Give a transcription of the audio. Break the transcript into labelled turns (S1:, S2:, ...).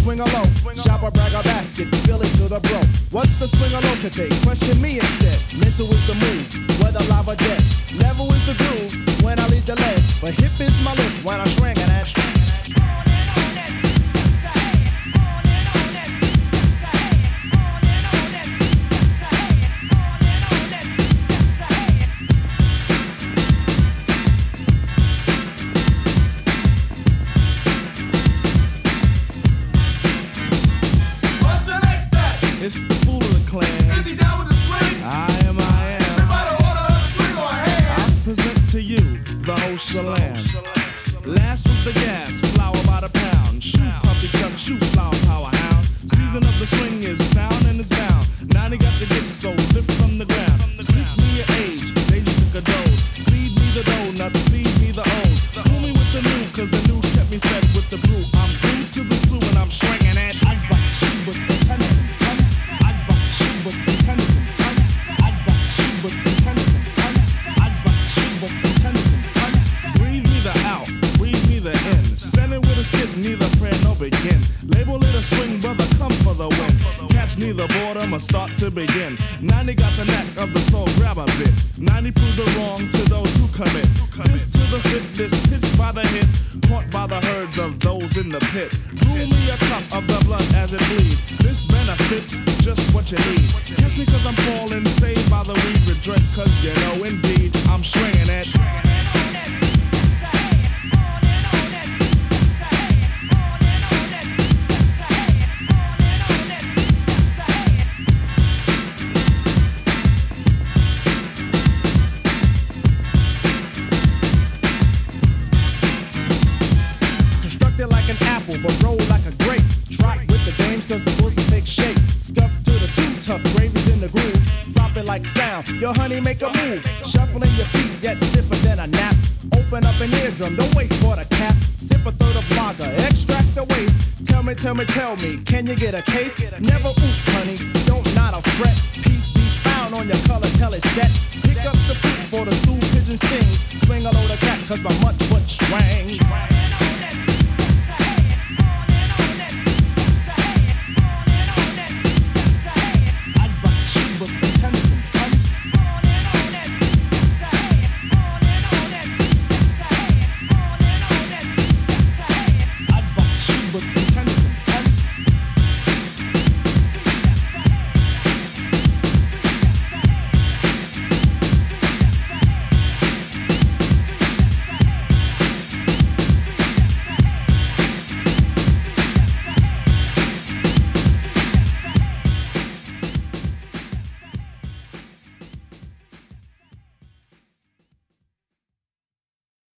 S1: swing a low, shop a brag a basket, fill it to the bro. What's the swing a low today? Question me instead. Mental is the move, whether live or dead. Level is the groove when I lead the lead, but hip is my lift when I'm swinging that.
S2: It's the Fool of the Clan.
S3: Is he down with the swing?
S2: I am.
S3: Everybody order a swing on hand.
S2: I present to you the whole shalam. Last was the gas, flour by the pound. Shoot puppy chuck, shoot flower power hound. Season of the swing is sound and it's bound. Now they got the gift, so lift from the ground. Seek me your age, Daisy took a dose. Feed me the donut, feed me the old. School me with the new, cause the new kept me fed with the brew. I'm glued to the slew and I'm swinging it. Neither prayer nor begin. Label it a swing, brother, come for the win. Catch neither boredom or start to begin. 90 got the knack of the soul, grab a bit. 90 prove the wrong to those who commit. This to the fit, this pitch by the hip. Caught by the herds of those in the pit. Brew me a cup of the blood as it bleeds. This benefits just what you need. Catch me cause I'm falling, saved by the weed with dread. Cause you know indeed, I'm swinging it.
S1: But roll like a grape. Trot with the games cause the bullets take shape. Scuff to the too tough, gravy's in the groove. Stop it like sound, yo honey make a move. Shuffling your feet, get stiffer than a nap. Open up an eardrum, don't wait for the cap. Sip a third of lager, extract the waste. Tell me, can you get a case? Never oops honey, don't not a fret. Peace be found on your color, tell it set. Pick up the poop for the stool pigeon sings. Swing a load of cat cause my mutt foot swang.